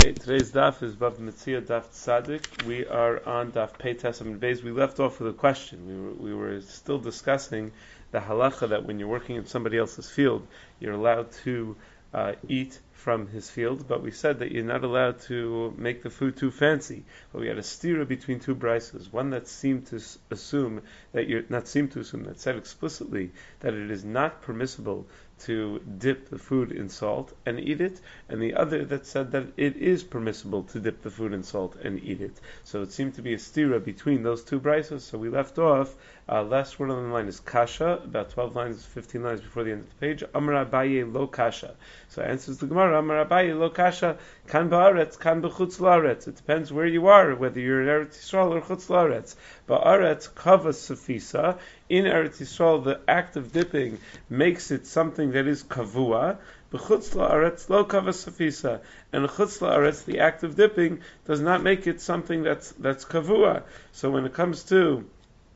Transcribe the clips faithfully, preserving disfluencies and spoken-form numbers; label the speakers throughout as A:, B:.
A: Okay, today's daf is Bava Metzia Daf Tzadik. We are on Daf Pei Tesam Beis. We left off with a question. We were, we were still discussing the halacha that when you're working in somebody else's field, you're allowed to uh, eat from his field, but we said that you're not allowed to make the food too fancy. But we had a stira between two brises. One that seemed to assume that you're not seemed to assume that said explicitly that it is not permissible to dip the food in salt and eat it, and the other that said that it is permissible to dip the food in salt and eat it. So it seemed to be a stira between those two brises. So we left off. Uh, last word on the line is kasha, about twelve lines, fifteen lines before the end of the page. Amar Abaye lo kasha. So answers the Gemara. Amar Abaye lo kasha. Kan ba'aretz, kan b'chutz la'aretz. It depends where you are, whether you're in Eretz Yisrael or chutz la'aretz. Ba'aretz kavas sufisa. In Eretz Yisrael, the act of dipping makes it something that is kavua. B'chutz la'aretz lo kavas sufisa. And chutz la'aretz, the act of dipping, does not make it something that's that's kavua. So when it comes to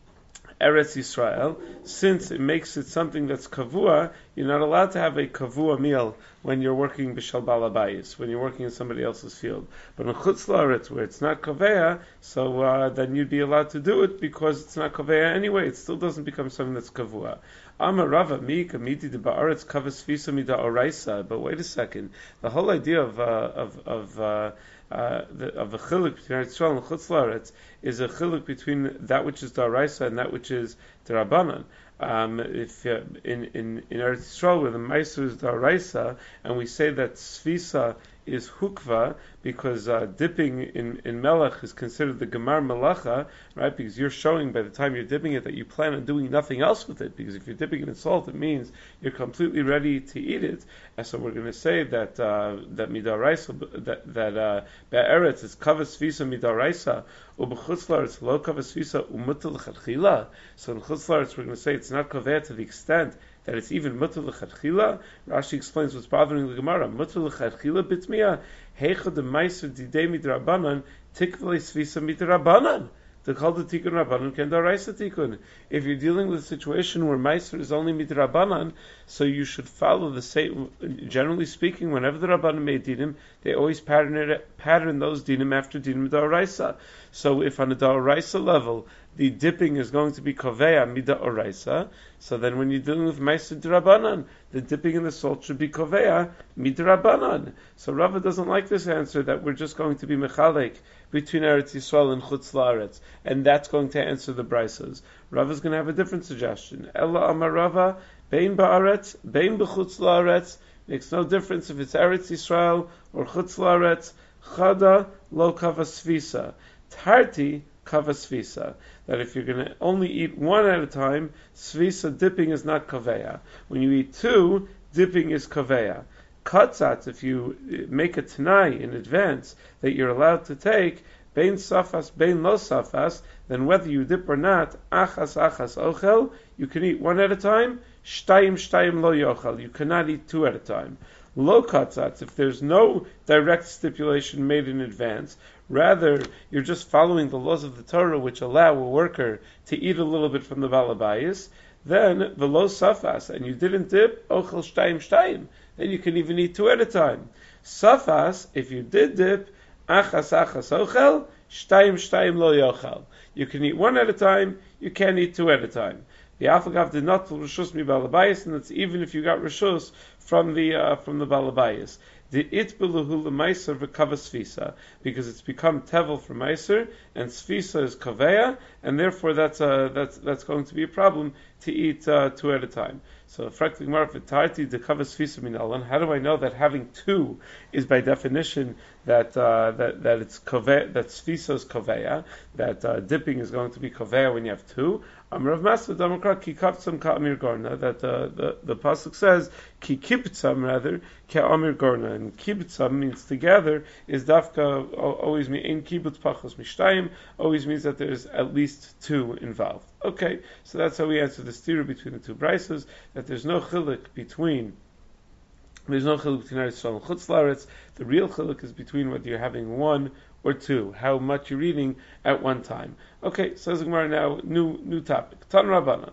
A: Eretz Yisrael, since it makes it something that's kavua, you're not allowed to have a kavua meal when you're working b'shal balabayis, when you're working in somebody else's field. But in chutz la'aretz, where it's not kavea, so uh, then you'd be allowed to do it because it's not kavea anyway. It still doesn't become something that's kavua. Amar Rava mi kamiti de ba'aretz kavas fisa mida oraisa. But wait a second, the whole idea of uh, of of uh, Uh, the, of a chiluk between Eretz Yisrael and Chutz La'aretz is a chiluk between that which is daraisa and that which is derabanan. Um, if uh, in in in Eretz Yisrael where the meiser is daraisa, and we say that sfisa is hukva because uh, dipping in in melech is considered the gemar melacha, right? Because you're showing by the time you're dipping it that you plan on doing nothing else with it. Because if you're dipping it in salt, it means you're completely ready to eat it. And so we're going to say that uh, that midaraisa that that uh, be'eretz is kavas visa midaraisa u'b'chutz la'aretz lo kavas visa u'mutal l'chadchila. So in chutz la'aretz we're going to say it's not kaveh to the extent that it's even mutal l'chadchila. Rashi explains what's bothering the Gemara. Mutal l'chadchila bitmiya heicha de meiser didei midrabanan tikvei svisa midrabanan. The call the tikkun rabbanan can daraisa tikkun. If you're dealing with a situation where meiser is only midrabanan, so you should follow the same. Generally speaking, whenever the rabbanan made dinim, they always pattern it, pattern those dinim after dinim daraisa. So if on a daraisa level the dipping is going to be koveya mida oraisa, so then when you're dealing with meiser drabanan, the dipping in the salt should be koveya midrabanan. So Rava doesn't like this answer that we're just going to be mechalek between Eretz Yisrael and Chutz La'aretz, and that's going to answer the brises. Rava's going to have a different suggestion. Ella Amar Rava, bein ba'aretz, bein b'chutz la'aretz, makes no difference if it's Eretz Yisrael or Chutz La'aretz. Chada lo kavas visa, tarti kavas visa. That if you're going to only eat one at a time, svisa dipping is not kaveya. When you eat two, dipping is kaveya. Katzat, if you make a tanai in advance that you're allowed to take, bein safas, bein lo safas, then whether you dip or not, achas achas ochel, you can eat one at a time, shtayim shtayim lo yochel, you cannot eat two at a time. Lo katzat, if there's no direct stipulation made in advance, rather you're just following the laws of the Torah which allow a worker to eat a little bit from the balabayis, then velo safas, and you didn't dip, ochel shtayim shtayim, then you can even eat two at a time. Safas, if you did dip, achas achas ochel, shtayim shtayim lo yochel. You can eat one at a time, you can't eat two at a time. The Afagav did not pull Rishus mi balabayis, and that's even if you got Rishus from the uh, from the balabayis. The itbeluhu l'meiser v'kavas svisa, because it's become tevel for meiser, and svisa is kaveya, and therefore that's uh, that's that's going to be a problem to eat uh, two at a time. So, frankly, marfitarti de kavas svisa minalan. How do I know that having two is by definition that uh, that that it's kaveya, that svisa is kaveya, that uh, dipping is going to be kaveya when you have two? Amrav Masud Amrakra ki kaptzam ka amir gorna. That uh, the the pasuk says ki kibtzam rather ke amir gorna, and kibtzam means together is dafka always mean ein kibutz pachos mishtayim, always means that there's at least two involved. Okay, so that's how we answer the stira between the two brises, that there's no chiluk between there's no chiluk between Eretz Yisrael and Chutz La'aretz. The real chiluk is between whether you're having one or two, how much you're eating at one time. Okay, says the Gemara now, new new topic. Tan Rabbanan.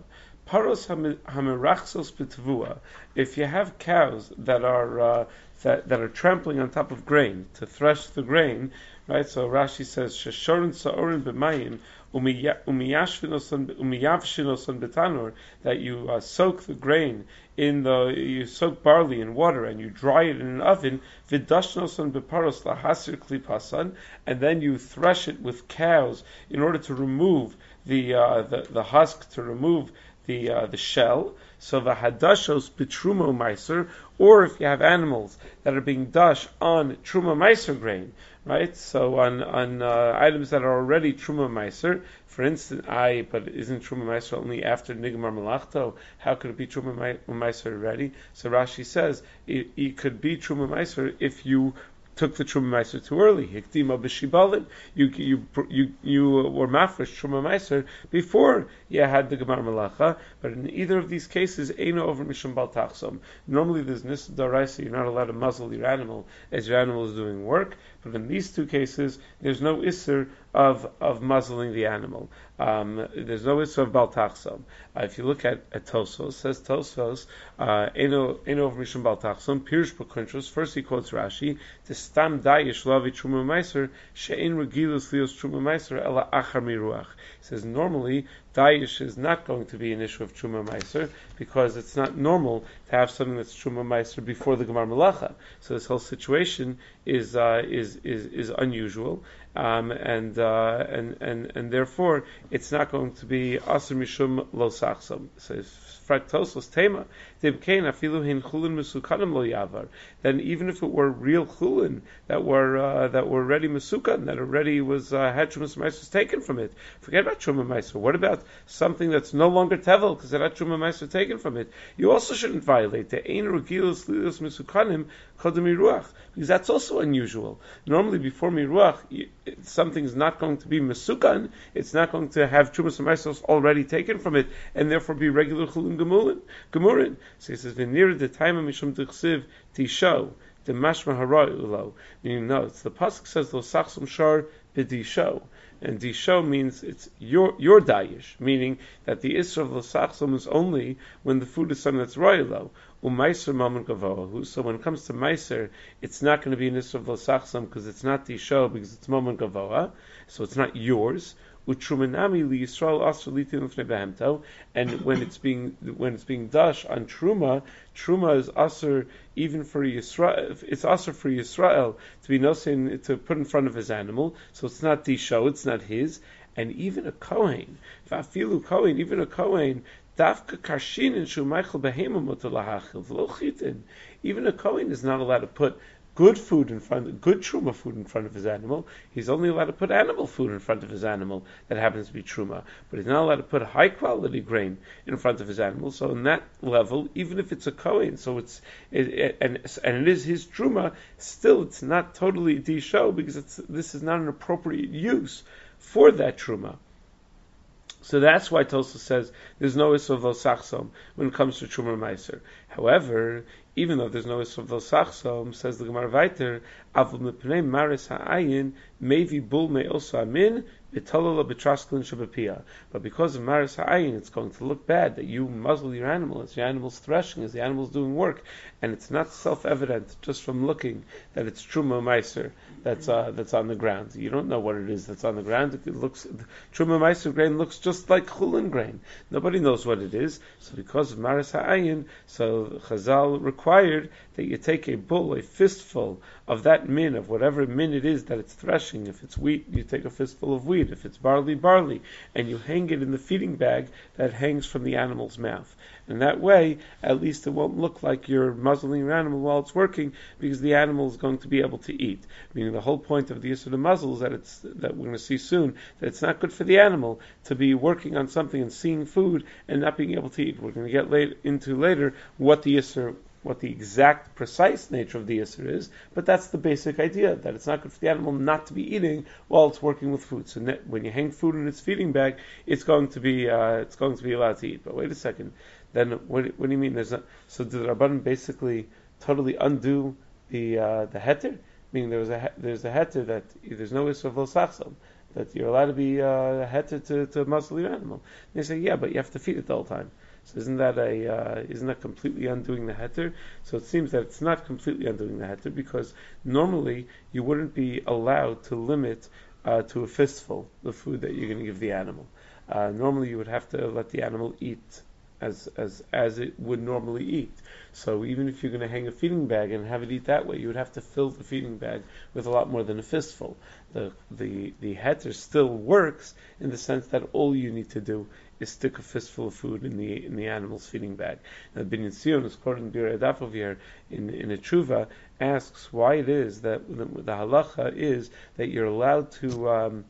A: paros hamerachsos b'tvua. If you have cows that are uh, that that are trampling on top of grain to thresh the grain, right? So Rashi says sheshorin sa'orin b'mayim umiyavshinoson betanor, that you uh, soak the grain in the you soak barley in water and you dry it in an oven, vidashnoson beparos lahasir klipasan, and then you thresh it with cows in order to remove the uh, the, the husk, to remove the uh, the shell. So the hadashos bitrumo meiser, or if you have animals that are being dash on truma meiser grain, right? So on on uh, items that are already truma meiser, for instance, I but isn't truma meiser only after nigmar malachto? How could it be truma meiser already? So Rashi says it, it could be truma meiser if you took the Truma Meiser too early. Hikdima b'shibalin. You you you you were mafresh Truma Meiser before you had the Gemar Malacha. But in either of these cases, eino over mishum bal tachsom. Normally, there's nis daraisa. You're not allowed to muzzle your animal as your animal is doing work. But in these two cases, there's no isser of of muzzling the animal. Um, there's no isser of bal tachsom. Uh, if you look at, at Tosos, says Tosos, eino eino over mishum bal tachsom. Pirush b'kuntrus. First, he quotes Rashi. To stam dayish lavi truma meiser she'in regilus lios truma meiser ela achar miruach. He says normally dayish is not going to be an issue of truma meiser because it's not normal to have something that's truma meiser before the gemar malacha. So this whole situation is uh, is is is unusual, um, and uh, and and and therefore it's not going to be aser mishum lo sachsam. So Fractosos tema dibkein afilu hin chulin mesukanim lo yavar. Then even if it were real chulin that were uh, that were already mesukan, that already was uh, had truma meiser taken from it, forget about truma meiser. What about something that's no longer tevel because it had truma meiser taken from it? You also shouldn't violate the ein regilus lilos mesukanim kodem miruach, because that's also unusual. Normally, before miruach, something's not going to be mesukan. It's not going to have truma meiser already taken from it, and therefore be regular chulin gemurin. Gemurin. So he says, "V'nir the time of mishum tichsiv tisho the mashma haroy ulo." Meaning, no, it's the pasuk says lo sachsum shar b'disho, and disho means it's your your dayish, meaning that the isra of lo sachsum is only when the food is something that's royalo. Umaiser mamun gavohu. So when it comes to meiser, it's not going to be an isra of lo sachsum because it's not disho because it's mamun gavoha, so it's not yours. Utrumanami li Yisrael asr litin l'fnei behemto, and when it's being when it's being dash on truma, truma is asr even for Yisrael. It's asr for Yisrael to be nosin to put in front of his animal, so it's not disho, it's not his, and even a kohen, va'afilu kohen, even a kohen. Dafka karshin shu Michael behema mutar lahachil v'lo chitin. Even a kohen is not allowed to put good food in front of, good truma food in front of his animal. He's only allowed to put animal food in front of his animal that happens to be truma. But he's not allowed to put high quality grain in front of his animal. So in that level, even if it's a kohen, so it's it, it, and and it is his truma, still it's not totally disho because it's this is not an appropriate use for that truma. So that's why Tosa says there's no issue of Sachsom when it comes to Truma Meiser. However, even though there's no issue of Sachsom, says the Gemara Vayter, Avul Mepnei Maris Ha'ayin, Mevi Bul Me Osa Amin, B'talala B'trasklin Shabapia. But because of Maris Ha'ayin, it's going to look bad that you muzzle your animal as your animal's threshing, as the animal's doing work, and it's not self-evident just from looking that it's Truma Meiser that's uh, that's on the ground. You don't know what it is that's on the ground. It looks Truma Meiser grain looks just like Chulin grain. Nobody knows what it is. So because of Maris Ha'ayin, so Chazal required that you take a bull, a fistful of that min, of whatever min it is that it's threshing. If it's wheat, you take a fistful of wheat. If it's barley, barley. And you hang it in the feeding bag that hangs from the animal's mouth. And that way, at least it won't look like you're muzzling your animal while it's working, because the animal is going to be able to eat. Meaning the whole point of the use of the muzzle is that it's, that we're going to see soon, that it's not good for the animal to be working on something and seeing food and not being able to eat. We're going to get late, into later what the yisur, what the exact precise nature of the yisur is, but that's the basic idea, that it's not good for the animal not to be eating while it's working with food. So ne- when you hang food in its feeding bag, it's going to be uh, it's going to be allowed to eat. But wait a second, then what, what do you mean? There's not, so did the Rabban basically totally undo the uh, the heter? Meaning there was a there's a heter that there's no issue of lo sachsom, that you're allowed to be uh, heter to to muzzle your animal. And they say, yeah, but you have to feed it the whole time. So isn't that a uh, isn't that completely undoing the heter? So it seems that it's not completely undoing the heter, because normally you wouldn't be allowed to limit uh, to a fistful the food that you're going to give the animal. Uh, normally you would have to let the animal eat as as as it would normally eat. So even if you're going to hang a feeding bag and have it eat that way, you would have to fill the feeding bag with a lot more than a fistful. The the the heter still works in the sense that all you need to do is stick a fistful of food in the in the animal's feeding bag. Now, Binyan Sion, is quoted in Bir Adaf over here in in a tshuva, asks why it is that the, the halacha is that you're allowed to um,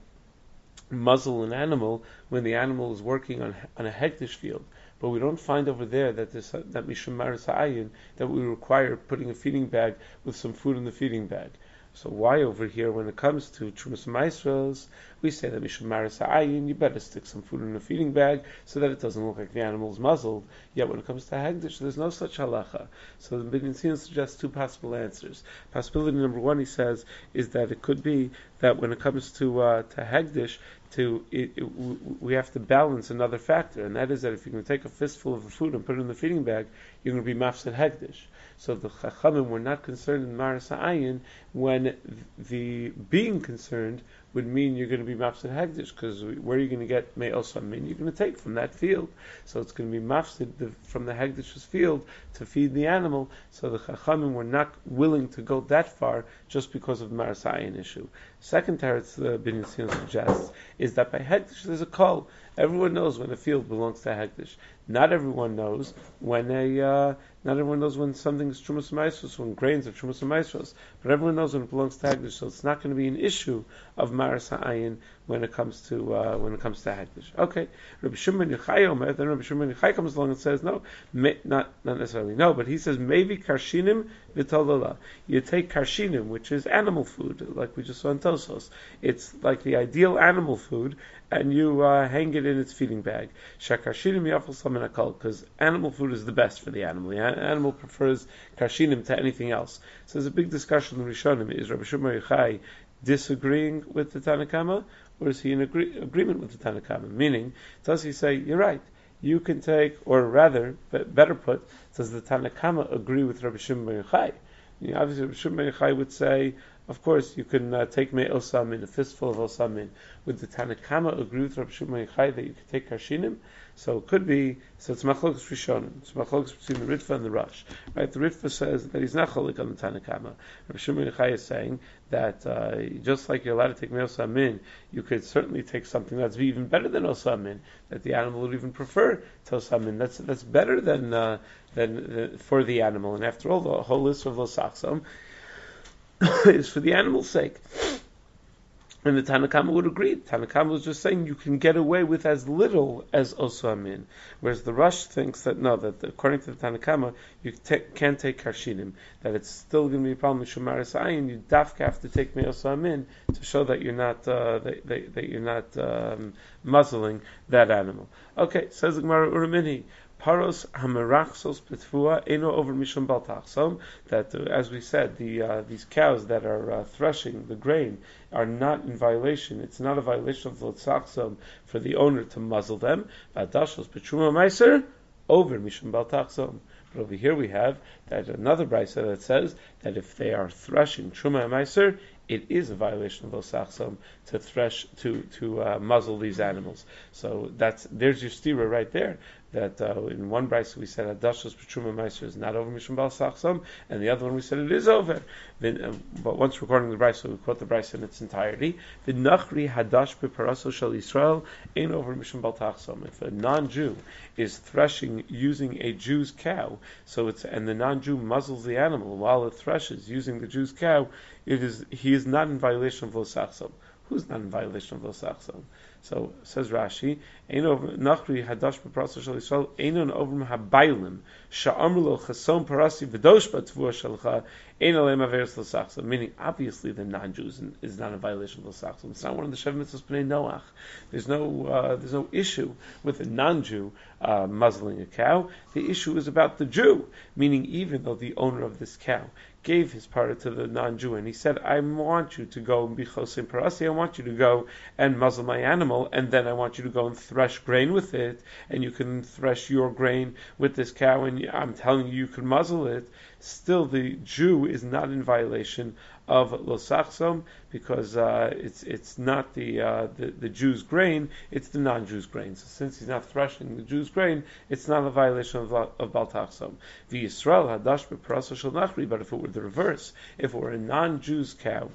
A: muzzle an animal when the animal is working on on a hektish field. But we don't find over there that this, that mishum maris ha'ayin, that we require putting a feeding bag with some food in the feeding bag. So why over here, when it comes to Trumas Maisros, we say that mishum maris ha'ayin, you better stick some food in the feeding bag so that it doesn't look like the animal's muzzled. Yet when it comes to Hagdish, there's no such halacha. So the Binyan Sion suggests two possible answers. Possibility number one, he says, is that it could be that when it comes to uh, to Hagdish, to it, it, we have to balance another factor, and that is that if you're going to take a fistful of the food and put it in the feeding bag, you're going to be mafsed hegdish. So the chachamim were not concerned in maris ha'ayin when the being concerned would mean you're going to be mafsed hegdish, because where are you going to get me'os hamin? You're going to take from that field, so it's going to be mafsed from the hegdish's field to feed the animal. So the chachamim were not willing to go that far just because of the maris ha'ayin issue. Second teretz the Binyan Sion suggests is that by hektish there's a call. Everyone knows when a field belongs to hektish. Not everyone knows when a uh, not everyone knows when something is trumas maisros, when grains are trumas maisros. But everyone knows when it belongs to hektish. So it's not going to be an issue of maris ha'ayin when it comes to uh, when it comes to hektish. Okay, Rabbi Shimon Yochai Omer. Then Rabbi Shimon Yochai comes along and says no, may, not not necessarily no, but he says maybe karshinim v'tolala. You take karshinim, which is animal food, like we just saw in Tosos. It's like the ideal animal food, and you uh, hang it in its feeding bag. Shakarshinim yafal samin akal, because animal food is the best for the animal. The animal prefers karshinim to anything else. So there's a big discussion in Rishonim. Is Rabbi Shimon Yochai disagreeing with the Tanakama, or is he in agree- agreement with the Tanakama? Meaning, does he say, you're right, you can take, or rather, better put, does the Tanakama agree with Rabbi Shimon Yochai? You know, obviously, Rabbi Shimon Yochai would say, of course, you can uh, take me osamin, a fistful of osamin. Would the Tanakama agree with Rabbi Shimon Yochai that you could take karshinim? So it could be, so it's machlokas rishonim. It's machlokas between the Ritva and the Rosh. Right? The Ritva says that he's not cholik on the Tanakama. Rabbi Shimon Yochai is saying that uh, just like you're allowed to take me osamin, you could certainly take something that's even better than osamin, that the animal would even prefer to osamin. That's that's better than uh, than uh, for the animal. And after all, the whole list of losachsom is for the animal's sake. And the Tanakama would agree. Tanakama was just saying you can get away with as little as osamin, whereas the Rosh thinks that no, that according to the Tanakama you te- can't take karshinim, that it's still going to be a problem with shumaris ayin. You dafka have to take me osamin to show that you're not uh, that, that, that you're not um, muzzling that animal. Okay, says the Gemara Uramini. Paros hamerachsos petfua eno over mishum baltachsom. That, uh, as we said, the uh, these cows that are uh, threshing the grain are not in violation. It's not a violation of the tzachsom for the owner to muzzle them. Adashos petruma meiser over mishum baltachsom. But over here we have that another brayso that says that if they are threshing truma and meiser, it is a violation of osachsom to thresh to to uh, muzzle these animals. So that's there's your stira right there. That uh, in one brayso we said hadashos b'truma meiser is not over mishum bal sachsom, and the other one we said it is over. Then, uh, but once recording the brayso, we quote the brayso in its entirety. The nachri hadash b'paraso shel Yisrael ain't over mishum bal tachsom. If a non-Jew is threshing using a Jew's cow, so it's and the non-Jew muzzles the animal while it threshes using the Jew's cow, it is he is not in violation of lo sachsom. Who's not in violation of lo sachsom? So says Rashi, "Ein over nachri hadash b'parasa shel Yisrael einon over habaylim sha'amru lo chason parasi v'dosh b'tvua shelcha ein aleim averes lo sachsom." Meaning, obviously, the non-Jews is not in violation of lo sachsom. It's not one of the Shev Mitzvos Bnei Noach. There's no uh, there's no issue with a non-Jew uh, muzzling a cow. The issue is about the Jew. Meaning, even though the owner of this cow gave his part to the non-Jew, and he said, I want you to go and be chosim parasi, I want you to go and muzzle my animal, and then I want you to go and thresh grain with it, and you can thresh your grain with this cow, and I'm telling you you can muzzle it, still the Jew is not in violation of losachsom, because uh, it's it's not the, uh, the the Jew's grain, it's the non-Jew's grain. So since he's not threshing the Jew's grain, it's not a violation of of baltachsom. V'Yisrael hadash b'parasa shel nachri. But if it were the reverse, if it were a non-Jew's cow,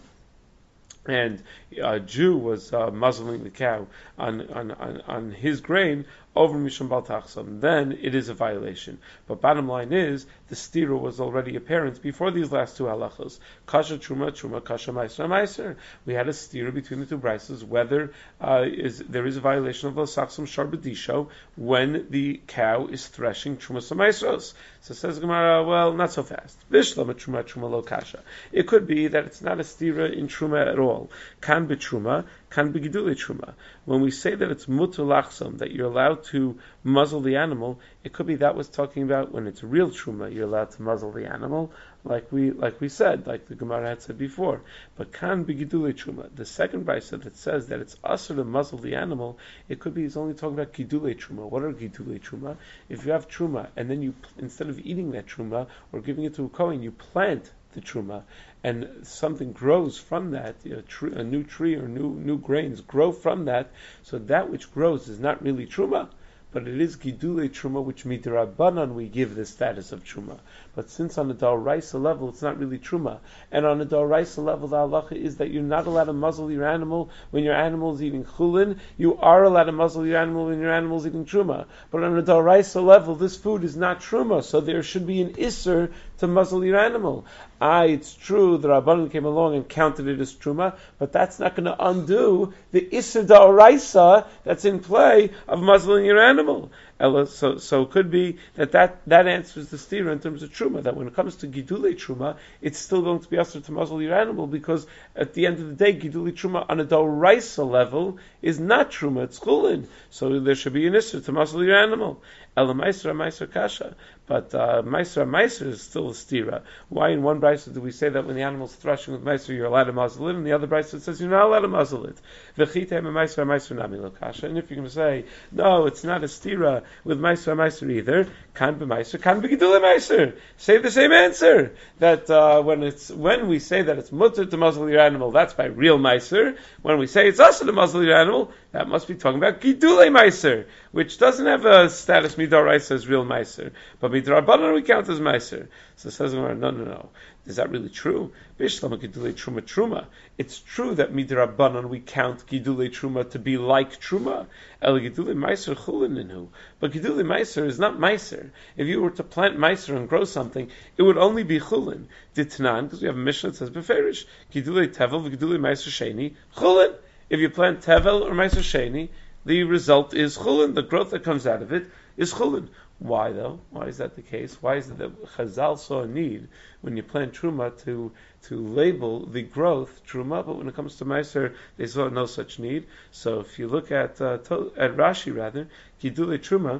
A: and a Jew was uh, muzzling the cow on, on, on, on his grain over Mishum Baltachsam, then it is a violation. But bottom line is, the stira was already apparent before these last two halachos. Kasha Truma, Truma, Kasha Meiser, Meiser. We had a stira between the two brises, whether uh, is there is a violation of Losachsam Sharbadisho when the cow is threshing Truma Samaisros. So says Gemara, well, not so fast. Vishlam Truma, Truma Lo Kasha. It could be that it's not a stira in Truma at all. Kan be Truma, kan be Gidule Truma. When we say that it's mutar lachsam, that you're allowed to muzzle the animal, it could be that was talking about when it's real truma, you're allowed to muzzle the animal, like we like we said, like the Gemara had said before. But kan begidule truma, the second brisa that says that it's usher to muzzle the animal, it could be he's only talking about gidule truma. What are gidule truma? If you have truma and then you, instead of eating that truma or giving it to a kohen, you plant the truma, and something grows from that, you know, tr- a new tree or new new grains grow from that, so that which grows is not really truma, but it is gidule truma, which midrabanan we give the status of truma. But since on the daraisa level it's not really truma, and on the daraisa level the halacha is that you're not allowed to muzzle your animal when your animal is eating chulin. You are allowed to muzzle your animal when your animal is eating truma. But on the daraisa level, this food is not truma, so there should be an isser to muzzle your animal. Ah, it's true the Rabbanan came along and counted it as truma, but that's not going to undo the isser daraisa that's in play of muzzling your animal. Ella, so, so it could be that, that that answers the stira in terms of truma, that when it comes to gidule truma, it's still going to be usher to muzzle your animal, because at the end of the day, gidule truma on a doraisa level is not truma, it's chulin. So there should be an isser to muzzle your animal. Ella meiser, meiser kasha. But uh, meiser, meiser is still a stira. Why in one brisa do we say that when the animal's threshing with meiser, you're allowed to muzzle it, and the other brisa says you're not allowed to muzzle it? V'chitei meiser, meiser nami lo kasha. And if you're going to say, no, it's not a stira with meiser, meiser either, kan be meiser, kan be gidule meiser. Say the same answer. That uh, when it's when we say that it's mutter to muzzle your animal, that's by real meiser. When we say it's also to muzzle your animal, that must be talking about gidule meiser, which doesn't have a status midoraisa as real meiser, but midrabanan we count as meiser. So it says, no, no, no. Is that really true? Bishlam gidule truma truma. It's true that midrabanan we count gidule truma to be like truma. El gidule meiser chulininu. But gidule meiser is not meiser. If you were to plant meiser and grow something, it would only be chulin. Ditnan, because we have a Mishnah that says beferish gidule tevel gidule meiser sheni chulin. If you plant tevel or meiser sheni, the result is chulin. The growth that comes out of it is chulin. Why though? Why is that the case? Why is it that Chazal saw a need when you plant truma to to label the growth truma, but when it comes to meiser they saw no such need? So if you look at uh, to, at Rashi rather, gidule truma.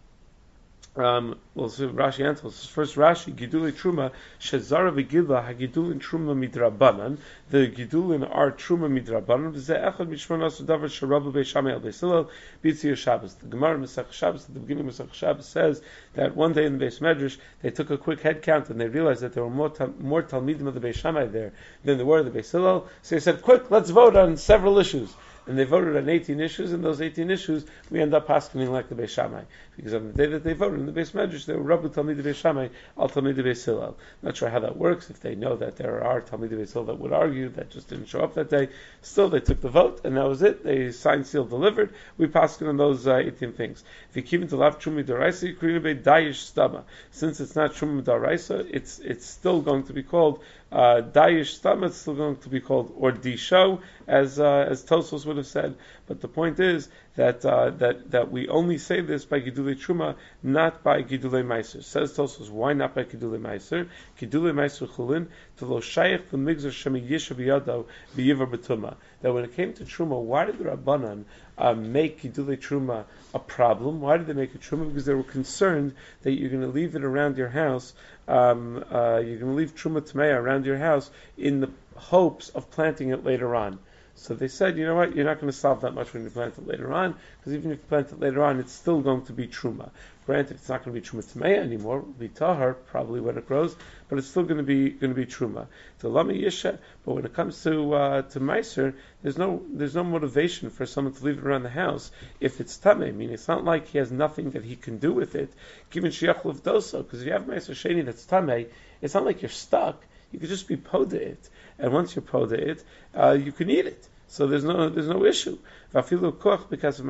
A: Um, well, so Rashi answers first. Rashi gidule truma shezara v'gila hagidulin truma midrabanan. The gidulin are truma midrabanan. V'zeh echad mishmanas davar sharabu beishamay al beisilal b'tzir Shabbos. The Gemara Masech Shabbos at the beginning of Masech Shabbos says that one day in the Beis Medrash they took a quick head count and they realized that there were more ta- more talmidim of the Beishamay there than there were of the Beisilal. So they said, "Quick, let's vote on several issues." And they voted on eighteen issues, and those eighteen issues, we end up paskening like the Beis Shammai. Because on the day that they voted in the Beis Medrash, they were Rabbu Talmidei Beis Shammai, Al Talmidei Beis Hillel. Not sure how that works, if they know that there are Talmidei Beis Hillel that would argue, that just didn't show up that day. Still, they took the vote, and that was it. They signed, sealed, delivered. We pasken on those uh, eighteen things. If you keep it to lav Trumi D'Oraisa, Kriyinebe Dayish Stama. Since it's not Trumi D'Oraisa, it's it's still going to be called Uh, Dayish Stam, it's still going to be called Ordisho, as uh, as Tosfos would have said. But the point is that uh, that that we only say this by Gidulei Truma, not by Gidulei Meiser. Says Tosfos, why not by Gidulei Meiser? Gidulei Meiser Chulin to lo shayich v'migzor shemi yisha b'yadav b'yivar b'tuma. That when it came to Truma, why did the Rabbanan uh, make Gidulei Truma a problem? Why did they make it Truma? Because they were concerned that you're going to leave it around your house um, uh, you're going to leave Truma Tmeya around your house in the hopes of planting it later on. So they said, you know what, you're not going to solve that much when you plant it later on, because even if you plant it later on, it's still going to be Truma. Granted, it's not going to be Truma Tmeya anymore, it will be Tahar, probably when it grows, but it's still going to be going to be Truma. To Lama Yisha, but when it comes to uh, to Meiser, there's no there's no motivation for someone to leave it around the house if it's Tameh. I mean, it's not like he has nothing that he can do with it, given Shiach Levdoso, because if you have Meiser Sheni that's Tameh, it's not like you're stuck. You could just be poda it, and once you're poda it, uh, you can eat it. So there's no there's no issue. Because of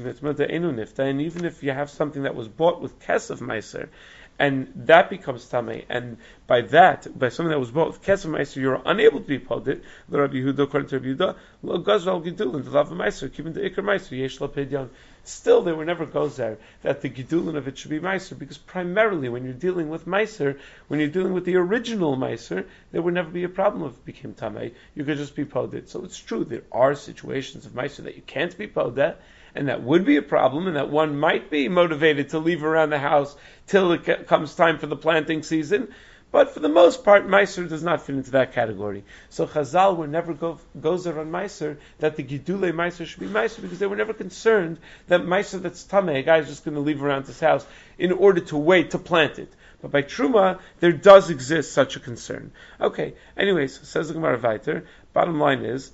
A: Meiser, and even if you have something that was bought with Kesef Meiser, and that becomes Tameh, and by that, by something that was bought with Kesef Meiser, you're unable to be podit. The Rabbi Yehuda, according to Rabbi Yehuda, lo gazral gidulin, the love of Meiser, keeping the ikar Meiser, yesh lo pedyan. Still, there were never goes there that the gidulin of it should be Meiser, because primarily when you're dealing with Meiser, when you're dealing with the original Meiser, there would never be a problem if it became Tameh. You could just be podit. So it's true, there are situations of Meiser that you can't be podet, and that would be a problem, and that one might be motivated to leave around the house till it comes time for the planting season. But for the most part, Meiser does not fit into that category. So Chazal were never go, goes there on Meiser that the Gidulei Meiser should be Meiser, because they were never concerned that Meiser that's Tameh, a guy is just going to leave around his house in order to wait to plant it. But by Truma, there does exist such a concern. Okay, anyways, says the Gemara Vayter, bottom line is,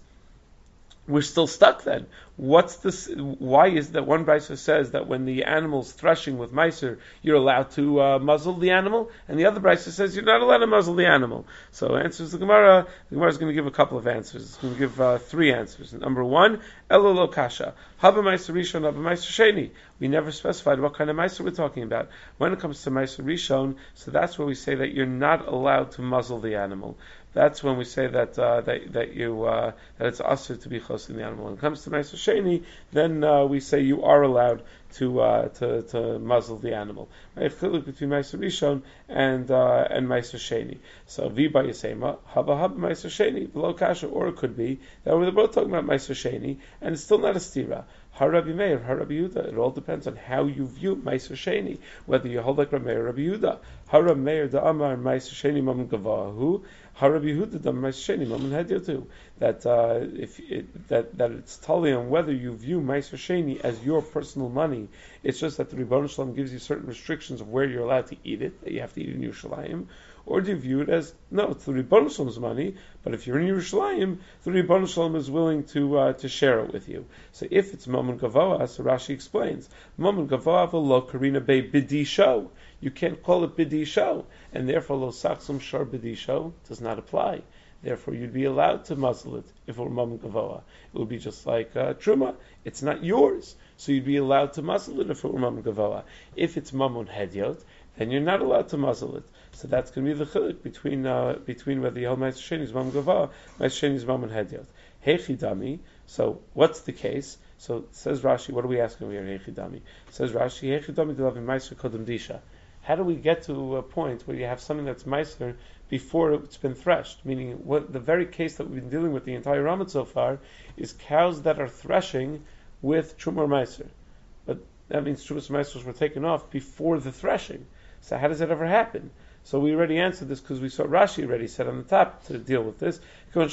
A: we're still stuck then. What's this? Why is that one brisa says that when the animal's threshing with meiser, you're allowed to uh, muzzle the animal, and the other brisa says you're not allowed to muzzle the animal? So answers the Gemara. The Gemara is going to give a couple of answers. It's going to give uh, three answers. Number one, elo lo kasha, haba meiser rishon, haba meiser sheni. We never specified what kind of meiser we're talking about. When it comes to meiser rishon, so that's where we say that you're not allowed to muzzle the animal. That's when we say that uh, that that you uh, that it's usher to be close to the animal. When it comes to Meiser Sheni, then uh, we say you are allowed to uh, to to muzzle the animal. Right? Chiluk between Meiser Rishon and uh, and Meiser Sheni. So Viba Yisema Haba Haba Meiser Sheni below Kasha, or it could be that we're both talking about Meiser Sheni, and it's still not a stira. Harabi Meir, Harabi Yehuda. It all depends on how you view Meiser Sheni. Whether you hold like Rabbi Meir, Rabbi Yehuda. Harab Meir da Amar Meiser Sheni Mamun Gavahu. Harabi Yehuda da Meiser Sheni Mamun Hadyotu. That uh, if it, that that it's totally on whether you view Meiser Sheni as your personal money. It's just that the Rebbeinu Shalom gives you certain restrictions of where you're allowed to eat it. That you have to eat in Yerushalayim. Or do you view it as, no, it's the Rebbeinu Shalom's money, but if you're in Yerushalayim, the Rebbeinu Shalom is willing to uh, to share it with you. So if it's Mamun Gavoa, so Rashi explains, Mamun Gavoa v'lo karina be bidisho. You can't call it bidisho, and therefore lo saksum shar bidisho does not apply. Therefore, you'd be allowed to muzzle it if it were Mamun Gavoa. It would be just like uh, Truma. It's not yours, so you'd be allowed to muzzle it if it were Mamun Gavoa. If it's Mamun Hedyot, then you're not allowed to muzzle it. So that's going to be the chiluk between uh, between whether Yehol Meiser Sheni is Mamun Gavoa, Meiser Sheni is Mamun Hedyot. Hechidami. So what's the case? So it says Rashi. What are we asking here? Hechidami. It says Rashi. Hechidami delavim Meiser kodem disha. How do we get to a point where you have something that's Meiser before it's been threshed? Meaning, what the very case that we've been dealing with the entire Ramad so far is cows that are threshing with Truma Meiser. But that means Truma Meisers were taken off before the threshing. So how does that ever happen? So we already answered this because we saw Rashi already said on the top to deal with this. Now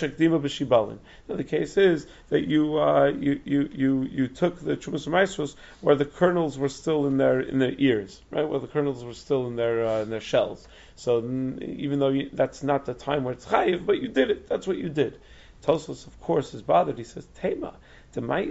A: the case is that you uh, you, you you you took the Trumas Maestros where the kernels were still in their in their ears, right? Where the kernels were still in their uh, in their shells. So even though you, that's not the time where it's chayiv, but you did it. That's what you did. Tosfos, of course, is bothered. He says, Tema. From the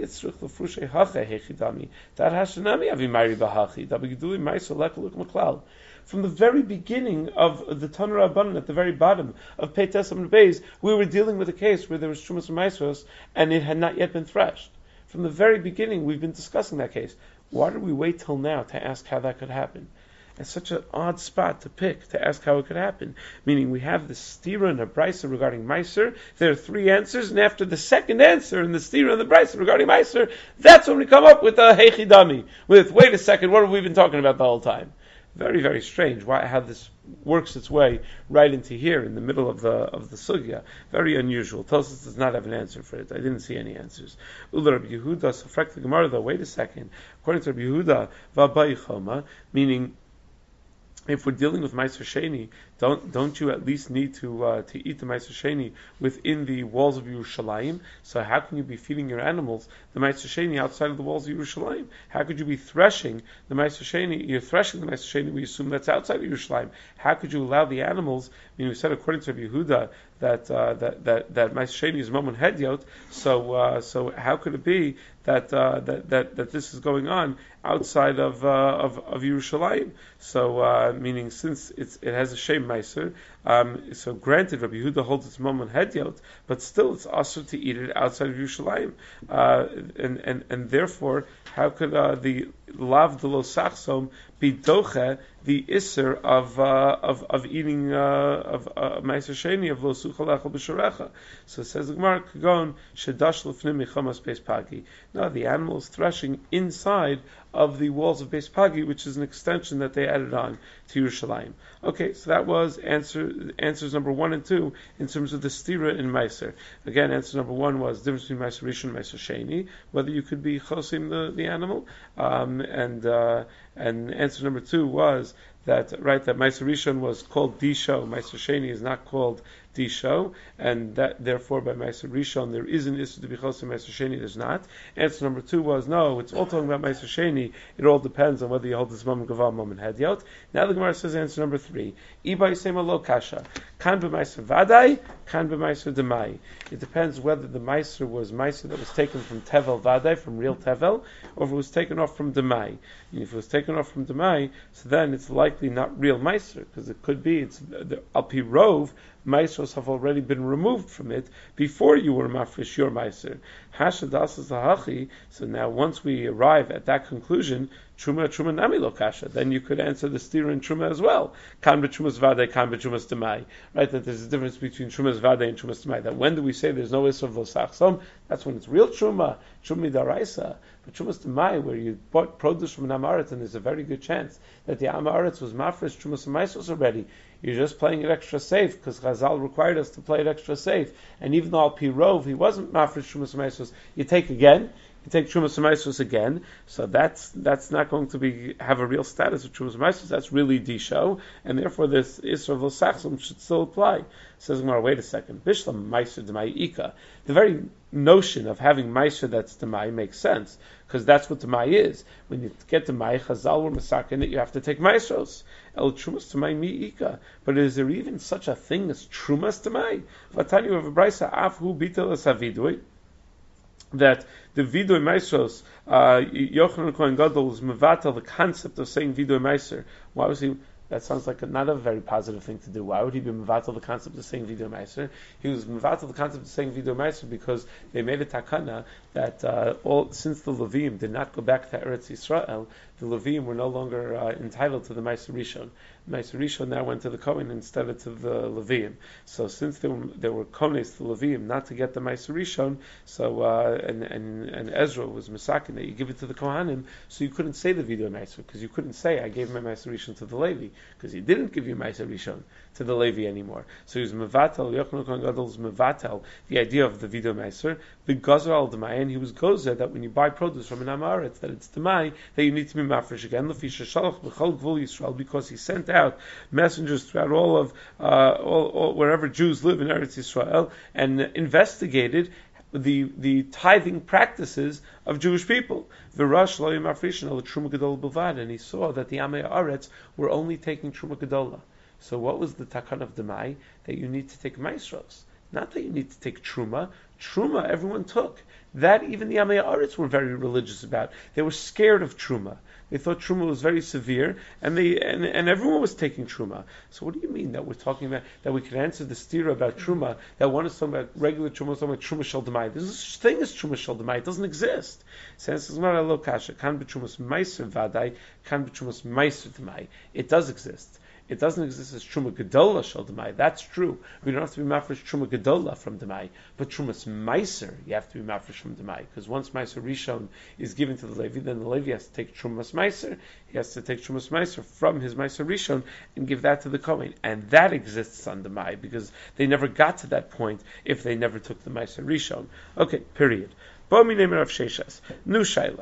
A: very beginning of the Tanur Rabbanan, at the very bottom of Pei Tesam Beis, we were dealing with a case where there was Trumas Maestros and it had not yet been threshed. From the very beginning, we've been discussing that case. Why did we wait till now to ask how that could happen? It's such an odd spot to pick to ask how it could happen. Meaning we have the stira and the brisa regarding Meiser. There are three answers, and after the second answer in the stira and the brisa regarding Meiser, that's when we come up with the heichidami. With wait a second, what have we been talking about the whole time? Very, very strange. Why how this works its way right into here in the middle of the of the sugya. Very unusual. Tosfos does not have an answer for it. I didn't see any answers. Ula Rabbi Yehuda, so frak the Gemara though. Wait a second. According to Rabbi Yehuda, v'abai choma, meaning if we're dealing with Meiser Sheni, don't don't you at least need to uh, to eat the Meiser Sheni within the walls of Yerushalayim? So how can you be feeding your animals the Meiser Sheni outside of the walls of Yerushalayim? How could you be threshing the Meiser Sheni? You're threshing the Meiser Sheni. We assume that's outside of Yerushalayim. How could you allow the animals? I mean, we said according to Rabbi Yehuda that uh, that that that Meiser Sheni is Mammon Hedyot. So uh, so how could it be that uh, that that that this is going on outside of uh, of, of Yerushalayim? So uh, meaning since it's it has a shem meiser, um, so granted Rabbi Yehuda holds its Mammon Hedyot, but still it's also to eat it outside of Yerushalayim, uh, and and and therefore how could uh, the lav de lo sachsom be doche the iser of uh, of of eating uh, of uh, meiser sheni of lo suchalachal b'sharecha? So it says the Gemara kagon shedash lefnim michamas beis pagi. No, the animal is threshing inside of the walls of Beis Pagi, which is an extension that they added on to Yerushalayim. Okay, so that was answer answers number one and two in terms of the stira in Meiser. Again, answer number one was the difference between Meiser Rishon and Meiser Sheni, whether you could be chosim the, the animal, um, and uh, and answer number two was that right that Meiser Rishon was called Disho, Meiser Sheni is not called Disho, and that therefore by Meiser Rishon there is an issue to be chosim, Meiser Sheni there's not. Answer number two was no, it's all talking about Meiser Sheni. It all depends on whether you hold this mom gaval mom and hedyot. Now the Gemara says answer number three. Ibay sema lo kasha. Kan b'meiser vadai, kan b'meiser demai. It depends whether the meiser was meiser that was taken from tevel vadai, from real tevel, or if it was taken off from demai. And if it was taken off from demai, so then it's likely not real meiser, because it could be it's the al pi rov Maestros have already been removed from it before you were mafresh your meiser. Hashadas is hachi. So now, once we arrive at that conclusion, truma truma nami lo kasha, then you could answer the stira in truma as well. Kan b'trumas vade, kan b'trumas demai. Right? That there's a difference between trumas vade and trumas demai. That when do we say there's no isra lo sachsom? That's when it's real truma, truma daraisa. But trumas demai, where you bought produce from an amaretz, and there's a very good chance that the amaretz was mafresh trumas maestros already. You're just playing it extra safe because Chazal required us to play it extra safe. And even though Al Pi Rov he wasn't mafresh Trumas Meisos, you take again, you take Trumas Meisos again. So that's that's not going to be have a real status of Trumas Meisos. That's really Disho, and therefore this Isra V'Sachsim should still apply. Says Gemara, wait a second. Bishlam Meiser Demai Ika. The very notion of having Meiser that's Demai makes sense, because that's what Demai is. When you get Demai, Chazal were Masakin that you have to take Meisros. El Trumas Demai Mi Ika. But is there even such a thing as Trumas Demai? Vatani of a Brisa Afhu Bitel Savidui. That the Vidui Meisros, uh, Yochanan Kohen Gadol was mevatel the concept of saying Vidui Meiser. Why was he? That sounds like a, not a very positive thing to do. Why would he be mevatel the concept of saying Vidui Meiser? He was mevatel the concept of saying Vidui Meiser because they made a takana that uh, all since the Levim did not go back to Eretz Yisrael, the Levim were no longer uh, entitled to the Meiser Rishon. Meiser Rishon now went to the Kohen instead of to the Levim. So since there were, there were Kohanes to Levim not to get the Meiser Rishon, so uh, and, and and Ezra was Masakin that you give it to the Kohanim, so you couldn't say the Vidui Meiser because you couldn't say I gave my Meiser Rishon to the Levi because he didn't give you Meiser Rishon to the Levi anymore. So he was Mevatel, Yochanan Kohen Gadol was Mevatel, the idea of the Vidui Meiser, the Gazer al Demai, and he was Gozer that when you buy produce from an Amaretz that it's Demai, that you need to be mafresh again, Lefisha Shalach B'chol Gvul Yisrael, because he sent out messengers throughout all of uh, all, all, wherever Jews live in Eretz Yisrael and investigated the the tithing practices of Jewish people. V'rash lo yimafrishin al truma gadol b'vad, and he saw that the Amei Aretz were only taking truma gadola. So what was the takan of Demai? That you need to take maestros, not that you need to take truma. Truma everyone took. That even the Amei Aretz were very religious about. They were scared of truma. They thought truma was very severe, and they and, and everyone was taking truma. So what do you mean that we're talking about that we can answer the stira about truma? That one is talking about regular truma, talking about truma shel demai. There's no such thing as truma shel demai. It doesn't exist. Says Gemara lo kasha kan b'trumas meiser vadai kan b'trumas meiser demai. It does exist. It doesn't exist as Truma Gedola Shel Demai. That's true. We don't have to be mafresh Truma Gedola from Demai. But Trumas Meiser, you have to be mafresh from Demai. Because once Meiser Rishon is given to the Levi, then the Levi has to take Trumas Meiser. He has to take Trumas Meiser from his Meiser Rishon and give that to the Kohen. And that exists on Demai, because they never got to that point if they never took the Meiser Rishon. Okay, period. Bo minemer of sheshes. Nu shaila.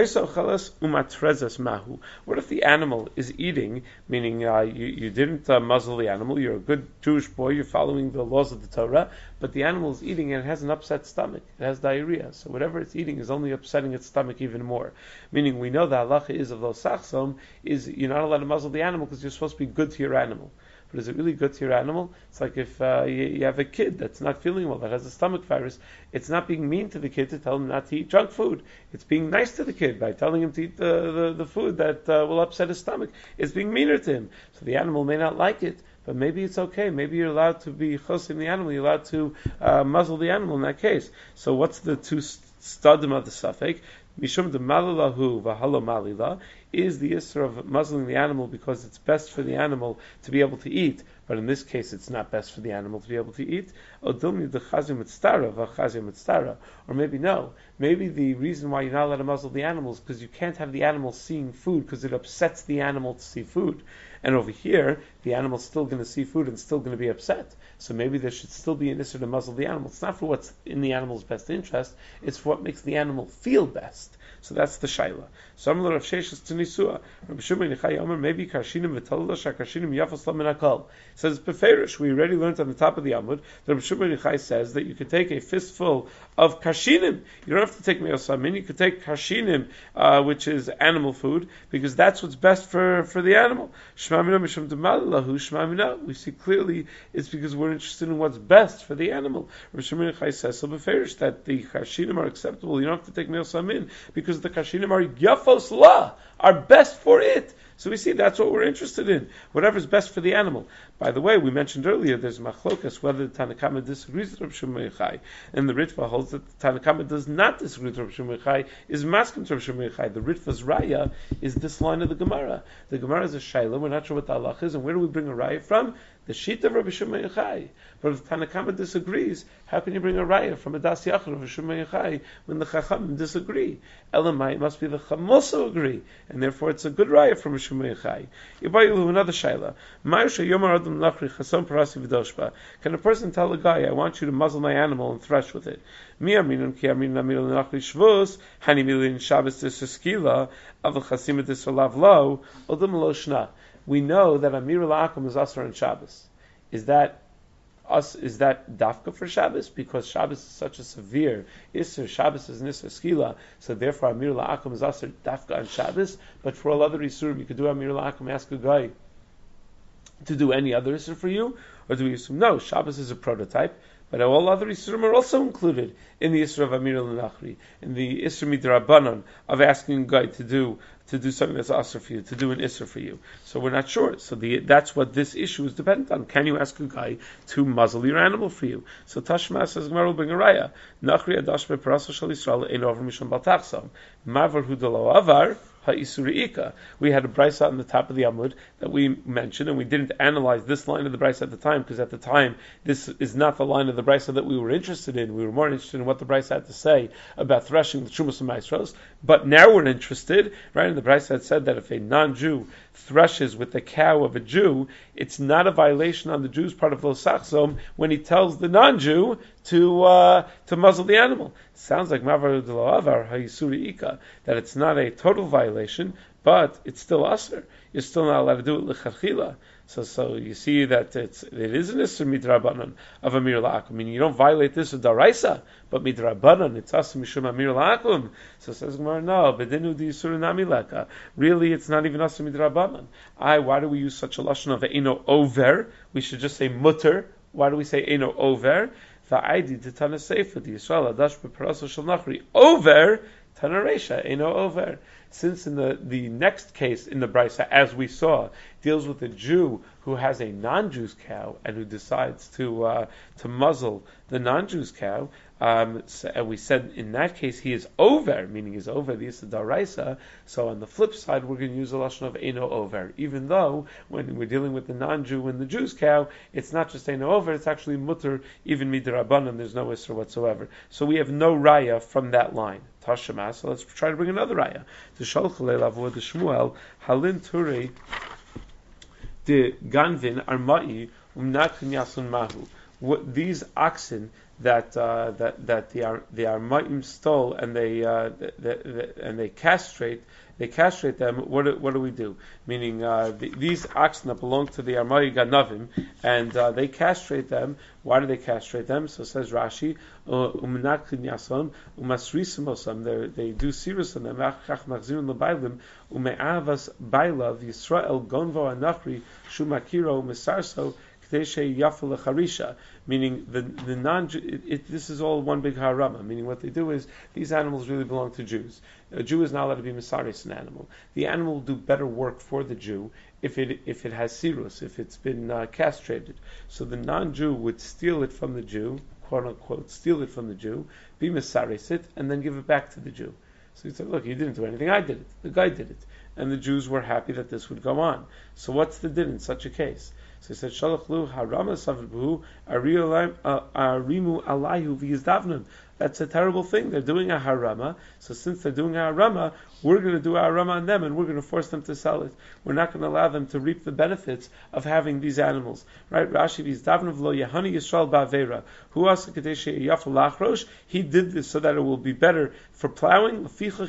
A: Mahu. What if the animal is eating, meaning uh, you, you didn't uh, muzzle the animal, you're a good Jewish boy, you're following the laws of the Torah, but the animal is eating and it has an upset stomach, it has diarrhea, so whatever it's eating is only upsetting its stomach even more. Meaning we know the halacha is of those sachsom, is you're not allowed to muzzle the animal because you're supposed to be good to your animal. But is it really good to your animal? It's like if uh, you, you have a kid that's not feeling well, that has a stomach virus, it's not being mean to the kid to tell him not to eat junk food. It's being nice to the kid by telling him to eat the, the, the food that uh, will upset his stomach. It's being meaner to him. So the animal may not like it, but maybe it's okay. Maybe you're allowed to be chosim the animal, you're allowed to uh, muzzle the animal in that case. So what's the two stadim of the suffix? Mishum de malalahu v'halo malila is the issur of muzzling the animal because it's best for the animal to be able to eat, but in this case it's not best for the animal to be able to eat. Or maybe no. Maybe the reason why you're not allowed to muzzle the animals is because you can't have the animal seeing food because it upsets the animal to see food. And over here, the animal's still going to see food and still going to be upset. So maybe there should still be an issur to muzzle the animal. It's not for what's in the animal's best interest, it's for what makes the animal feel best. So that's the shaila. So I'm Rav Sheshes to Nisua. Rabbi Shimon Yochai Omer maybe karshinim v'talala sharshinim yafos la min hakol. Says beferish. We already learned on the top of the Amud that Rabbi Shimon Yochai says that you could take a fistful of karshinim. You don't have to take meosamin. You could take karshinim, uh, which is animal food, because that's what's best for, for the animal. Shmamina mishum demalahu shmamina. We see clearly it's because we're interested in what's best for the animal. Rabbi Shimon Yochai says so beferish that the karshinim are acceptable. You don't have to take meosamin because the kashinim are yafos la, are best for it. So we see that's what we're interested in, whatever's best for the animal. By the way, we mentioned earlier there's machlokas whether the Tanna Kama disagrees with Rav Shimon Yochai, and the Ritva holds that the Tanna Kama does not disagree with Rav Shimon Yochai, is maskim to Rav Shimon Yochai. The Ritva's raya is this line of the Gemara. The Gemara is a shayla, we're not sure what the halach is, and where do we bring a raya from? The sheet of Rabbi Shimon Yochai. But if Tanna Kama disagrees, how can you bring a raya from a das yachid of Rabbi Shimon Yochai when the Chachamim disagree? Elamai, it must be the Chacham also agree, and therefore it's a good raya from Rabbi Shimon Yochai. Yibayilu, another shayla. Can a person tell a guy, I want you to muzzle my animal and thresh with it? We know that Amir al-Akum is Asr on Shabbos. Is that us? Is that dafka for Shabbos? Because Shabbos is such a severe Isser, Shabbos is Nisr Skila, so therefore Amir al-Akum is Asr dafka on Shabbos. But for all other Isurim, you could do Amir al-Akum, ask a guy to do any other Isser for you, or do we assume no? Shabbos is a prototype. But all other Isurim are also included in the Isra of Amir al-Nachri, in the Isra Midrabanan of asking a guy to do to do something that's Asr for you, to do an Isra for you. So we're not sure. So the, that's what this issue is dependent on. Can you ask a guy to muzzle your animal for you? So Tashma says, Gemara will bring a raya. Nachri adash be'parasa shal Yisrael ein over mishon baltachsam. Mavar hu delo avar. We had a brisa on the top of the Amud that we mentioned, and we didn't analyze this line of the brisa at the time, because at the time this is not the line of the brisa that we were interested in. We were more interested in what the brisa had to say about threshing the Trumas and Maestros. But now we're interested, right? And the brisa had said that if a non-Jew threshes with the cow of a Jew, it's not a violation on the Jew's part of Lo Sachsom when he tells the non-Jew to uh, to muzzle the animal. It sounds like Mavar Delo Avar Hayisuri Ika, that it's not a total violation, but it's still Aser. You're still not allowed to do it L'chachila. So, so you see that it's it is an Isser Midrabanan of Amir La'akum. I mean, you don't violate this with Daraisa, but Midrabanan, it's Asr Mishum Amir La'akum. So says Gemara, no, Bedenu Di Yisur Nami Leka. Really, it's not even Asr Midrabanan. I, why do we use such a lashon of Eino Over? We should just say Mutter. Why do we say Eino Over? Va'aidi Titana Sefer, the Yisrael Adash Be'Paraso Shal Nachri. Over, Tanaresha, Eino Over. Since in the, the next case in the Brisa, as we saw, deals with a Jew who has a non-Jew's cow and who decides to uh, to muzzle the non-Jew's cow, um, so, and we said in that case he is over, meaning he's over the Yisra Daraisa. So on the flip side, we're going to use a lashon of Eino Over, even though when we're dealing with the non-Jew and the Jew's cow, it's not just Eino Over, it's actually mutter, even midrabanan, there's no Isra whatsoever. So we have no raya from that line. Tashema, so let's try to bring another raya. To Shalchalei Lavod Shmuel, Halin Turei de Ganvin Armai Umnachin Yasun Mahu. what these oxen that uh, that that the Ar- the Armaim stole and they uh, the, the, the, and they castrate they castrate them. What do, what do we do? Meaning uh, the, these oxen that belong to the Armaim Ganavim, and uh, they castrate them. Why do they castrate them? So says Rashi, Umnakin Yason Umasrisim Osam. They do sirus on them. Achach Machzirin LeBailim Ume'avas Bailav Yisrael Gonvo Anachri Shumakiro Misarso. Meaning the the non it, it, this is all one big harama. Meaning what they do is these animals really belong to Jews. A Jew is not allowed to be misaris an animal. The animal will do better work for the Jew if it if it has sirus, if it's been uh, castrated. So the non-Jew would steal it from the Jew, quote unquote, steal it from the Jew, be misaris it, and then give it back to the Jew. So he said, look, you didn't do anything, I did it. The guy did it. And the Jews were happy that this would go on. So what's the din in such a case? So he said, Shalach lu harama savbu arimu alayhu v'yizdavnun. That's a terrible thing. They're doing a harama. So since they're doing a harama, we're going to do a harama on them, and we're going to force them to sell it. We're not going to allow them to reap the benefits of having these animals. Right? Rashi v'yizdavnun v'lo yehani Yisrael ba'avera. Hu asa kadei she'yafu lachrosh. He did this so that it will be better for plowing. So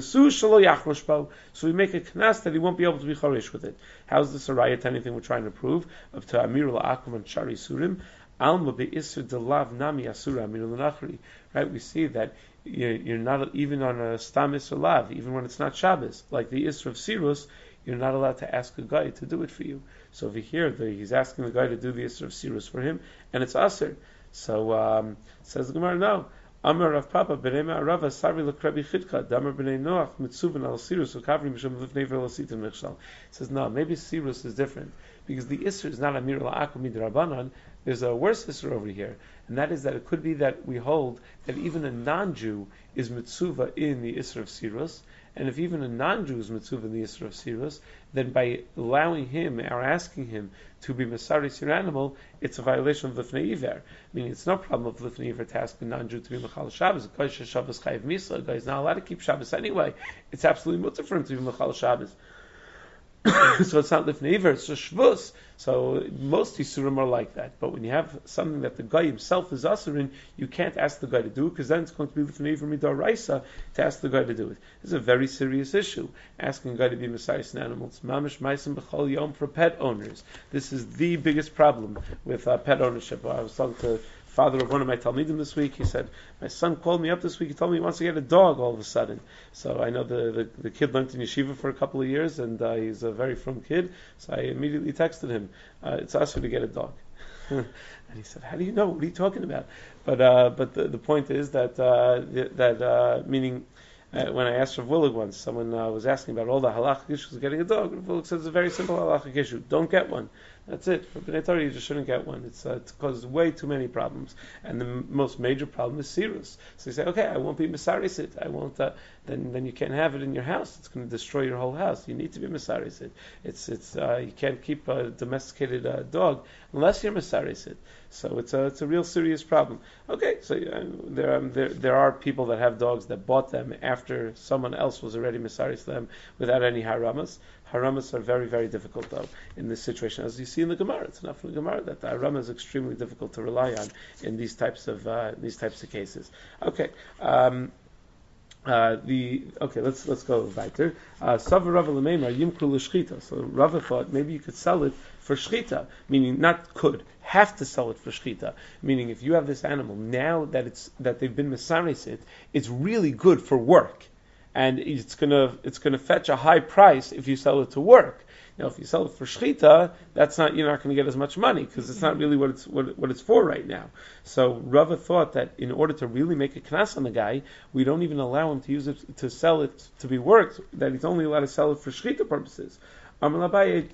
A: we make a knas that he won't be able to be chorish with it. How is this a raya to anything we're trying to prove? Up to Amirul Akum and Shari Surim. Alma be'isr delav nami asura Amirul Nachri. Right? We see that you're, you're not even on a stam isr lav, even when it's not Shabbos, like the isr of Sirus, you're not allowed to ask a guy to do it for you. So over here, the, he's asking the guy to do the isr of Sirus for him, and it's asr. So um, says the Gemara, no. Amar Rav Papa b'nei Ma'arava Sarvi l'Krebi Chidka Damar b'nei Noach Mitzuven al Sirus Ukavri Mishum Lifnei V'El Asitim Michshal. Says no, maybe Sirus is different because the Isser is not Amir La'akum Midrabanan. There's a worse Isser over here, and that is that it could be that we hold that even a non-Jew is Mitzuva in the Isser of Sirus, and if even a non-Jew is Mitzuva in the Isser of Sirus, then by allowing him or asking him to be Masaris your animal, it's a violation of Lifnei Iver. Meaning it's no problem of Lifnei Iver to ask a non-Jew to be Mechal Shabbos. A guy Shabbos Chayiv Misa, a guy is not allowed to keep Shabbos anyway. It's absolutely mutter for him to be Mechal Shabbos. So it's not Lifnei Iver, it's just Shvus. So most Yisurim are like that. But when you have something that the guy himself is Asurin, you can't ask the guy to do it, because then it's going to be Lifnei Iver Midaraisa to ask the guy to do it. This is a very serious issue, asking a guy to be Messiah in animals. Mamish Maisim B'chol Yom for pet owners. This is the biggest problem with uh, pet ownership. I was talking to father of one of my Talmidim this week. He said, my son called me up this week. He told me he wants to get a dog all of a sudden. So I know the, the, the kid learned in yeshiva for a couple of years, and uh, he's a very frum kid. So I immediately texted him, uh, it's us to get a dog. And he said, how do you know? What are you talking about? But uh, but the, the point is that, uh, that uh, meaning, Uh, when I asked Rav Willig once, someone uh, was asking about all the halachic issues of getting a dog. Rav Willig says it's a very simple halachic issue. Don't get one. That's it. For B'nai Torah, you just shouldn't get one. It's, uh, it causes way too many problems. And the m- most major problem is sirus. So you say, okay, I won't be misarisit. I won't, uh, then then you can't have it in your house. It's going to destroy your whole house. You need to be misarisit. It's, it's, uh, you can't keep a domesticated uh, dog unless you're misarisit. So it's a, it's a real serious problem. Okay, so uh, there, um, there there are people that have dogs that bought them after someone else was already misaris them without any haramas. Haramas are very, very difficult, though, in this situation. As you see in the Gemara, it's enough in the Gemara that the harama is extremely difficult to rely on in these types of uh, these types of cases. Okay. Um, Uh, the okay, let's let's go weiter. Savar Rava L'Meimar Yimkru L'Shchita. So Rava thought maybe you could sell it for shchita, meaning not could, have to sell it for shchita. Meaning if you have this animal now that it's that they've been mesaris it, it's really good for work, and it's gonna it's gonna fetch a high price if you sell it to work. Now, if you sell it for shchita, that's not you're not going to get as much money because it's not really what it's what, what it's for right now. So Rava thought that in order to really make a knas on the guy, we don't even allow him to use it to sell it to be worked. That he's only allowed to sell it for shchita purposes. Abaye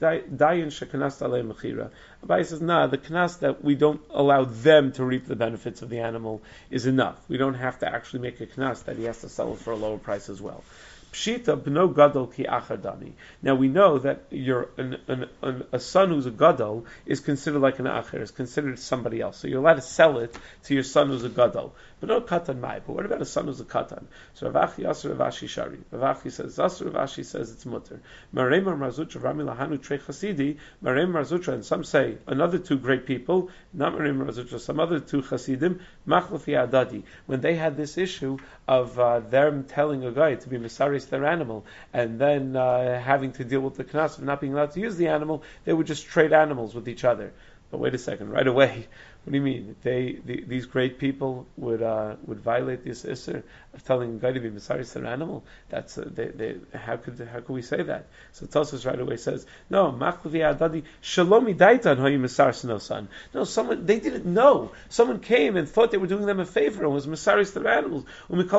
A: says, nah, the knas that we don't allow them to reap the benefits of the animal is enough. We don't have to actually make a knas that he has to sell it for a lower price as well. Pshita b'no gadol ki achadami. Now we know that you're an, an, an, a son who's a gadol is considered like an acher, is considered somebody else. So you're allowed to sell it to your son who's a gadol. But no katan mai. But what about a son who's a katan? So Rav Achi Asur Rav Ashi Shari. Rav Achi says Asur, Rav Ashi says it's mutter. Marei Mar Zutra Rami Lahanu Trei Chasidi. Marei Mar Zutra, and some say another two great people, not Marei Mar Zutra, some other two Chasidim, Machlafi Adadi. When they had this issue of uh, them telling a guy to be misaris their animal, and then uh, having to deal with the knas of not being allowed to use the animal, they would just trade animals with each other. But wait a second, right away, what do you mean? They, the, these great people would uh, would violate this issur of telling a guy to be misaris their animal? That's uh, they, they, how could how could we say that? So Tosfos right away says, no, machlavi adadi shalomi daitan hayu misaris no son. No, someone they didn't know. Someone came and thought they were doing them a favor and was misaris their animals. And the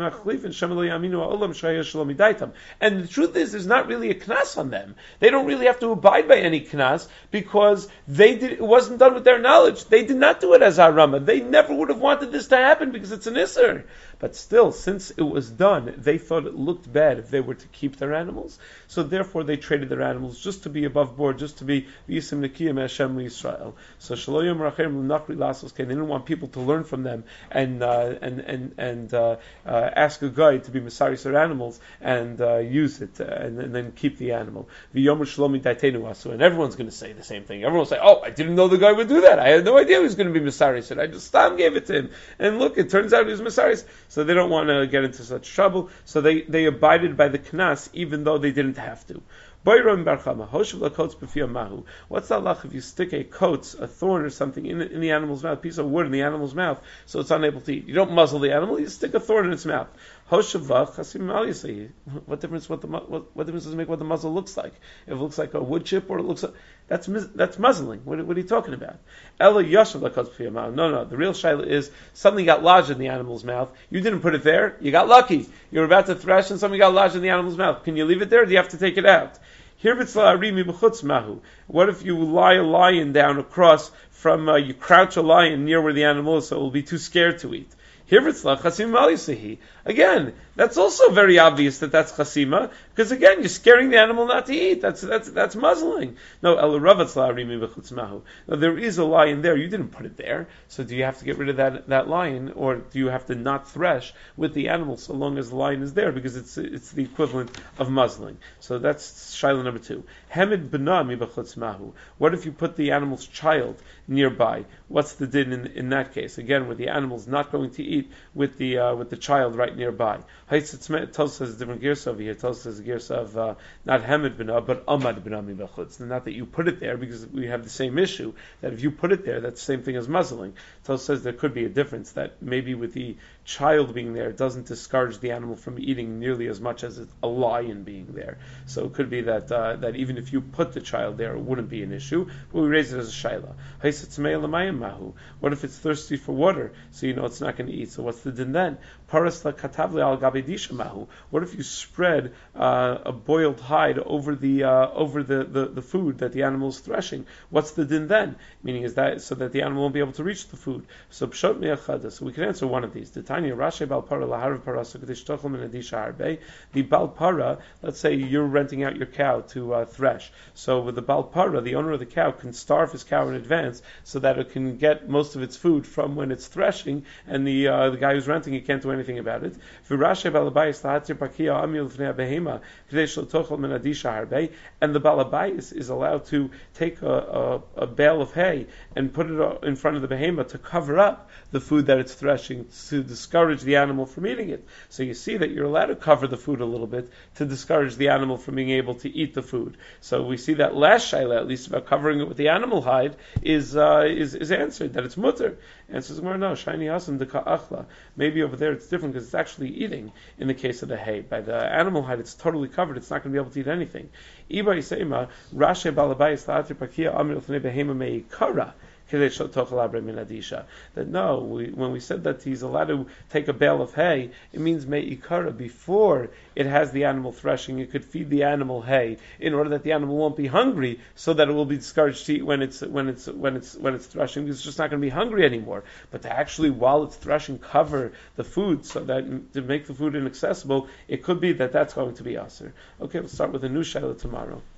A: truth is, there's not really a knas on them. They don't really have to abide by any knas because they did. It wasn't done with their knowledge. They did not do it as Arama. They never would have wanted this to happen because it's an Isser. But still, since it was done, they thought it looked bad if they were to keep their animals. So therefore, they traded their animals just to be above board, just to be Yisim Nekiyim Hashem Yisrael. So Shaloyim Rachem L'Nachri Lasos Kain. They didn't want people to learn from them and uh, and and and uh, uh, ask a guy to be Masaris their animals and uh, use it uh, and, and then keep the animal. V'yomer Shlomi Daitenu Asu. And everyone's going to say the same thing. Everyone will say, "Oh, I didn't know the guy would do that. I had no idea he was going to be Masaris. And I just Stam gave it to him. And look, it turns out he was Masaris." So they don't want to get into such trouble. So they, they abided by the knas even though they didn't have to. What's the halach if you stick a coat, a thorn or something in, in the animal's mouth, a piece of wood in the animal's mouth, so it's unable to eat? You don't muzzle the animal, you stick a thorn in its mouth. What difference what the what, what difference does it make what the muzzle looks like? If it looks like a wood chip or it looks like that's that's muzzling. What, what are you talking about? No, no. The real shayla is something got lodged in the animal's mouth. You didn't put it there. You got lucky. You were about to thresh and something got lodged in the animal's mouth. Can you leave it there? Or do you have to take it out? What if you lie a lion down across from uh, you crouch a lion near where the animal is, so it will be too scared to eat? Again, that's also very obvious that that's chasima, because again, you're scaring the animal not to eat. That's that's that's muzzling. No, no, there is a lion there. You didn't put it there, so do you have to get rid of that that lion, or do you have to not thresh with the animal so long as the lion is there, because it's it's the equivalent of muzzling. So that's shaila number two. Hamid b'na mi b'chutz mahu. What if you put the animal's child nearby? What's the din in, in that case? Again, where the animal's not going to eat with the uh, with the child right nearby. It tells us a different girsa over here. It tells us a girsa of uh, not Hamid b'na, but Amad b'na mi b'chutz. Not that you put it there, because we have the same issue, that if you put it there, that's the same thing as muzzling. It tells us there could be a difference, that maybe with the child being there, it doesn't discourage the animal from eating nearly as much as a lion being there. So it could be that uh, that even if you put the child there, it wouldn't be an issue, but we raise it as a shayla. What if it's thirsty for water, so you know it's not going to eat? So what's the din then? What if you spread uh, a boiled hide over the uh, over the, the, the food that the animal is threshing? What's the din then? Meaning is that so that the animal won't be able to reach the food. So pshot me'achada. So we can answer one of these. The Tanya Rashi Bal Para Laharav Para Sukadish Tochel and Adisha Harbe. The Bal Para. Let's say you're renting out your cow to uh, thresh. So with the Bal Para, the owner of the cow can starve his cow in advance so that it can get most of its food from when it's threshing, and the uh, the guy who's renting it can't do anything about it. And the Balabais is allowed to take a, a, a bale of hay and put it in front of the behema to cover up the food that it's threshing, to discourage the animal from eating it. So you see that you're allowed to cover the food a little bit to discourage the animal from being able to eat the food. So we see that last shayla, at least about covering it with the animal hide, is uh, is, is answered, that it's mutter. Answers more, no, shiny asim de ka'achla. Maybe over there it's different because it's actually eating in the case of the hay. By the animal hide, it's totally covered. It's not going to be able to eat anything. Iba yisema, Rashi balabayis la'atir pakia amir l'fnei behema me'ikara. That no, we, when we said that he's allowed to take a bale of hay, it means me'ikara, before it has the animal threshing, it could feed the animal hay in order that the animal won't be hungry, so that it will be discouraged to eat when it's when it's when it's when it's threshing, because it's just not going to be hungry anymore. But to actually, while it's threshing, cover the food so that to make the food inaccessible, it could be that that's going to be aser. Okay, we'll start with a new shaila tomorrow.